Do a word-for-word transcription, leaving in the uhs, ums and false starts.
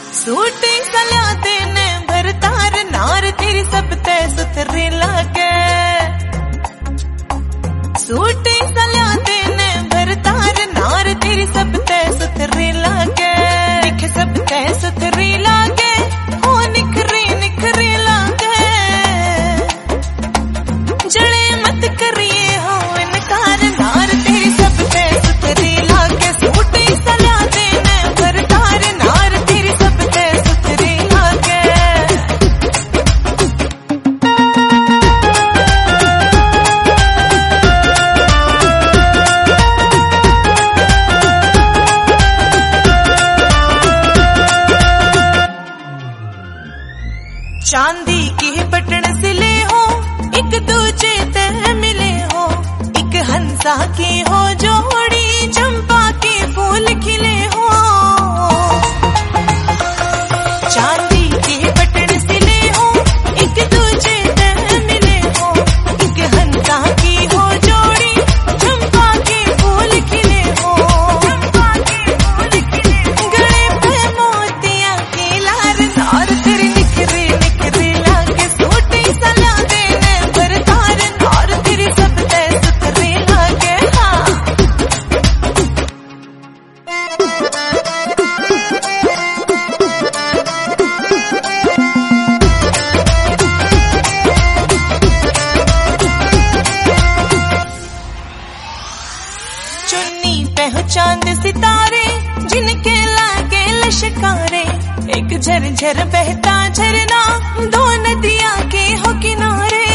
Suit सलाते ने भरतार नार तेरी सब तय सुथरी लागे। सूट सलाते ने भरतार नार तेरी सब तय सुथरी लागे। दिख सब तय सुथरी लागे, ओ निखरी निखरी लागे। जड़े मत करिए हो इनकार, नार तेरी सब तय सुथरी लागे। सूट सलाते ने भरतार नार तेरी सब तय सुथरी लागे। चांदी की बटन सिले हो, एक दूजे ते मिले हो। एक हंसा की हो जोड़ी, चंपा के फूल खिले हो। चांदी की बटन सिले हो, एक दूजे ते मिले हो। एक हंसा की हो जोड़ी, चंपा के फूल खिले हो। गले पे मोतिया की लार, नार तेरी निखरी निखरी लागे। सूट सला देने भरतार नार तेरी सब तय सुथरी लागे। हाँ चुन्नी पहचान सितारे, जिनके लागे लश्कारे। एक झरझर बहता झरना, दो नदियां के हो किनारे।